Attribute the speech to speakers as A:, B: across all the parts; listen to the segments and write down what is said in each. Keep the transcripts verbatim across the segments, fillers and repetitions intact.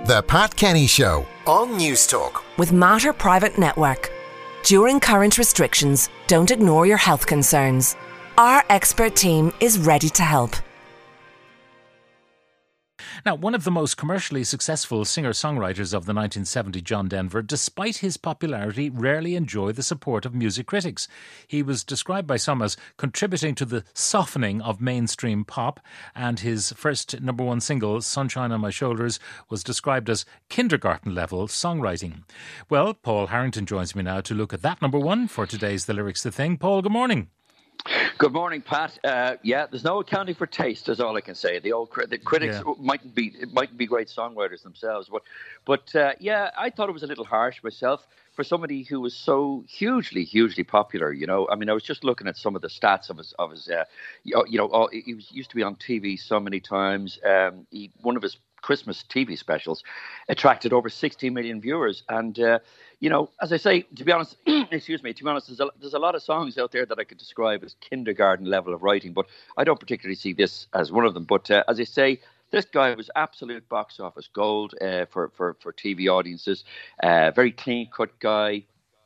A: The Pat Kenny Show on News Talk.
B: With Mater Private Network. During current restrictions, don't ignore your health concerns. Our expert team is ready to help.
C: Now, one of the most commercially successful singer-songwriters of the nineteen seventies, John Denver, despite his popularity, rarely enjoyed the support of music critics. He was described by some as contributing to the softening of mainstream pop, and his first number one single, Sunshine on My Shoulders, was described as kindergarten-level songwriting. Well, Paul Harrington joins me now to look at that number one for today's The Lyrics The Thing. Paul, good morning.
D: Good morning, Pat. Uh, yeah, there's no accounting for taste, is all I can say. The old cri- the critics yeah. mightn't be mightn't be great songwriters themselves, but but uh, yeah, I thought it was a little harsh myself for somebody who was so hugely, hugely popular. You know, I mean, I was just looking at some of the stats of his of his. Uh, you know, all, he was used to be on T V so many times. Um, he, one of his Christmas T V specials attracted over sixty million viewers, and. Uh, You know, as I say, to be honest, excuse me, to be honest, there's a, there's a lot of songs out there that I could describe as kindergarten level of writing, but I don't particularly see this as one of them. But uh, as I say, this guy was absolute box office gold uh, for, for, for T V audiences. Uh, very clean-cut guy.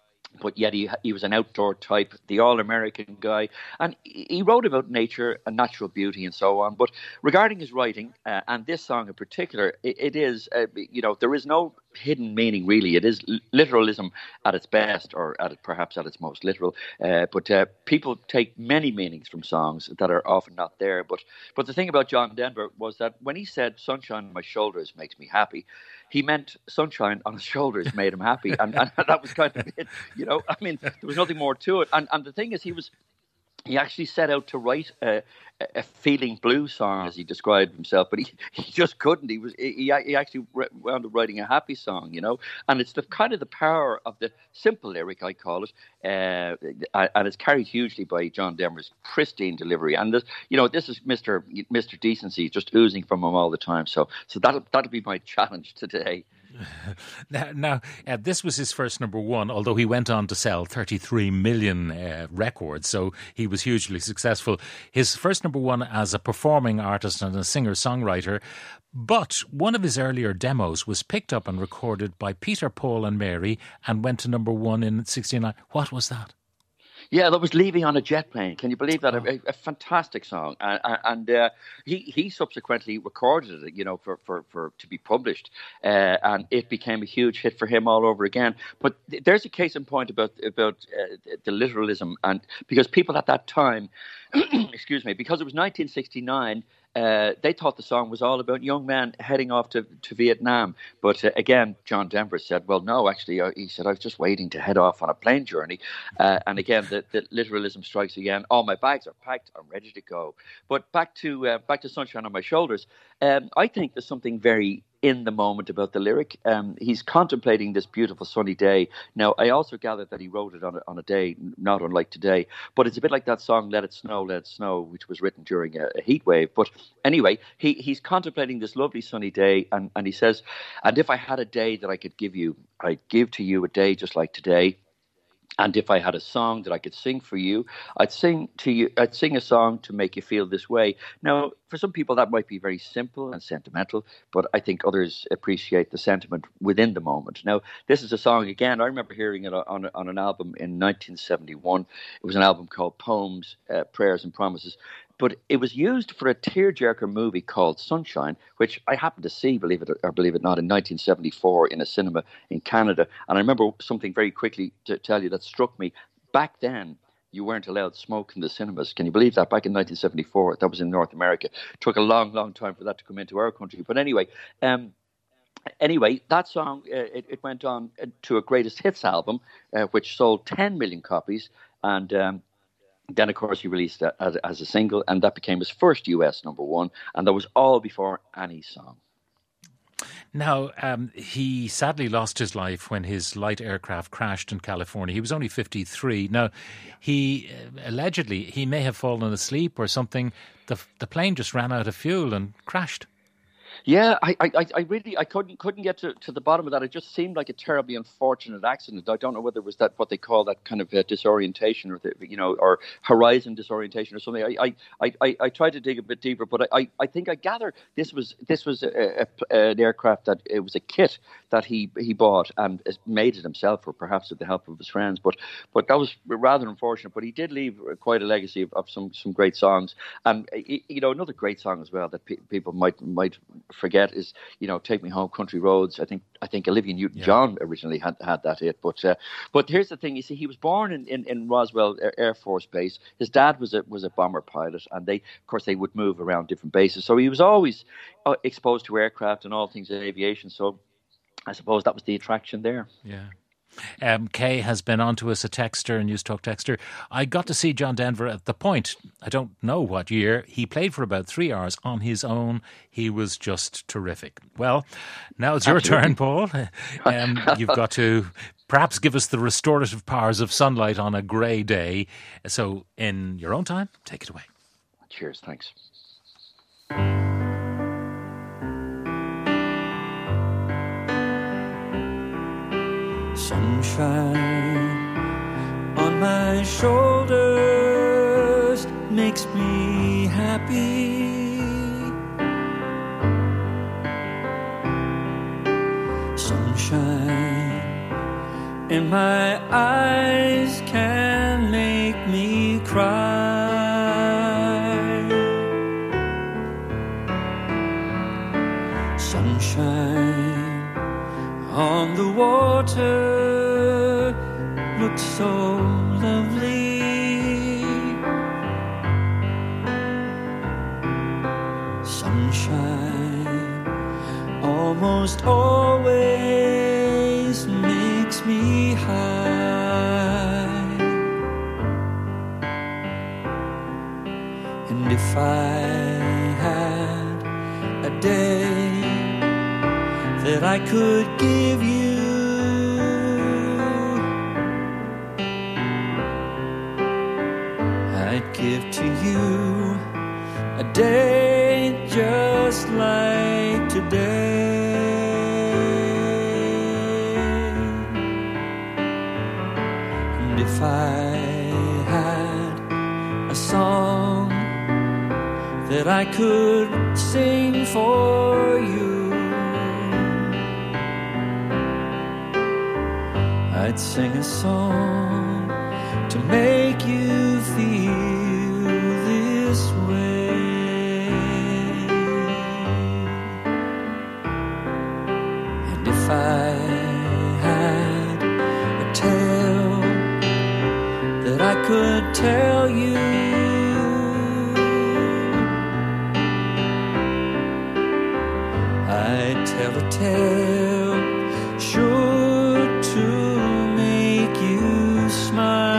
D: But yet he he was an outdoor type, the all-American guy. And he wrote about nature and natural beauty and so on. But regarding his writing, uh, and this song in particular, it, it is, uh, you know, there is no hidden meaning, really. It is literalism at its best, or at it, perhaps at its most literal. Uh, but uh, people take many meanings from songs that are often not there. But but the thing about John Denver was that when he said, "Sunshine on my shoulders makes me happy," he meant sunshine on his shoulders made him happy. And, and that was kind of it. You know, I mean, there was nothing more to it. And and the thing is, he was he actually set out to write a, a feeling blue song, as he described himself, but he, he just couldn't. He was he, he actually wound up writing a happy song, you know. And it's the kind of the power of the simple lyric, I call it, uh, and it's carried hugely by John Denver's pristine delivery. And this, you know, this is Mister Mister Decency just oozing from him all the time. So so that'll that'll be my challenge today.
C: Now, now uh, this was his first number one, although he went on to sell thirty-three million uh, records, so he was hugely successful. His first number one as a performing artist and a singer-songwriter, but one of his earlier demos was picked up and recorded by Peter, Paul and Mary and went to number one in sixty-nine. What was that?
D: Yeah, that was "Leaving on a Jet Plane." Can you believe that? Oh. A, a fantastic song, and, and uh, he he subsequently recorded it, you know, for for, for to be published, uh, and it became a huge hit for him all over again. But th- there's a case in point about about uh, the literalism, and because people at that time, excuse me, because it was nineteen sixty-nine. Uh, they thought the song was all about young men heading off to, to Vietnam. But uh, again, John Denver said, well, no, actually, uh, he said, I was just waiting to head off on a plane journey. Uh, and again, the, the literalism strikes again. All my bags are packed. I'm ready to go. But back to uh, back to Sunshine on My Shoulders. Um, I think there's something very in the moment about the lyric. Um, he's contemplating this beautiful sunny day. Now, I also gathered that he wrote it on a, on a day not unlike today, but it's a bit like that song "Let It Snow, Let It Snow," which was written during a, a heat wave. But anyway, he, he's contemplating this lovely sunny day, and, and he says, "And if I had a day that I could give you, I'd give to you a day just like today. And if I had a song that I could sing for you, I'd sing to you. I'd sing a song to make you feel this way." Now, for some people, that might be very simple and sentimental, but I think others appreciate the sentiment within the moment. Now, this is a song, again, I remember hearing it on, on an album in nineteen seventy-one. It was an album called Poems, uh, Prayers and Promises. But it was used for a tearjerker movie called Sunshine, which I happened to see, believe it or believe it not, in nineteen seventy-four in a cinema in Canada. And I remember something very quickly to tell you that struck me. Back then, you weren't allowed smoke in the cinemas. Can you believe that? Back in nineteen seventy-four, that was in North America. It took a long, long time for that to come into our country. But anyway, um, Anyway, that song, uh, it, it went on to a greatest hits album, uh, which sold ten million copies. And um, then, of course, he released that as, as a single, and that became his first U S number one. And that was all before any song.
C: Now, um, he sadly lost his life when his light aircraft crashed in California. He was only fifty-three. Now, he uh, allegedly, he may have fallen asleep or something. The, the plane just ran out of fuel and crashed.
D: Yeah, I, I, I really, I couldn't, couldn't get to, to the bottom of that. It just seemed like a terribly unfortunate accident. I don't know whether it was that what they call that kind of uh, disorientation, or the, you know, or horizon disorientation or something. I, I, I, I tried to dig a bit deeper, but I, I think I gather this was this was a, a, an aircraft that it was a kit that he he bought and made it himself, or perhaps with the help of his friends. But but that was rather unfortunate. But he did leave quite a legacy of, of some some great songs, and you know, another great song as well that pe- people might might. forget is, you know, Take Me Home, Country Roads. I think I think Olivia Newton-John yeah. originally had had that hit. But uh, but here's the thing. You see, he was born in, in, in Roswell Air Force Base. His dad was a was a bomber pilot, and they, of course, they would move around different bases. So he was always uh, exposed to aircraft and all things aviation. So I suppose that was the attraction there.
C: Yeah. Um, Kay has been on to us, a texter, a News Talk texter. I got to see John Denver at the Point. I don't know what year. He played for about three hours on his own. He was just terrific. Well, now it's your Absolutely. turn, Paul. Um, you've got to perhaps give us the restorative powers of sunlight on a grey day. So in your own time, take it away.
D: Cheers, thanks.
E: Sunshine on my shoulders makes me happy. Sunshine in my eyes can make me cry. Sunshine on the water looks so lovely. Sunshine almost always makes me high. And if I had a day that I could give you, I'd give to you a day just like today. And if I had a song that I could sing for you, I'd sing a song to make you feel this way. And if I had a tale that I could tell you, I'd tell a tale sure to make you smile.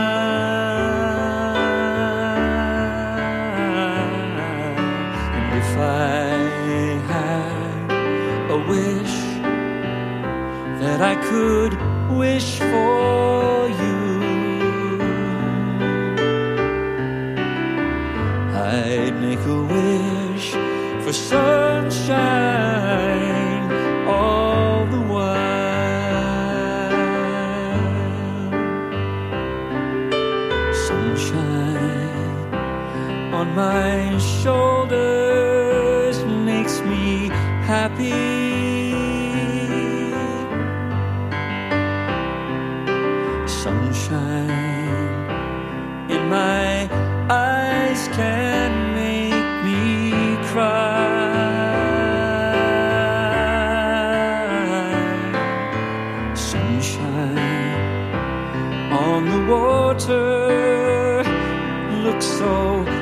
E: And if I had a wish that I could wish for you, I'd make a wish for sunshine all the while. Sunshine on my shoulders makes me happy. Sunshine in my eyes can make me cry. Sunshine on the water looks so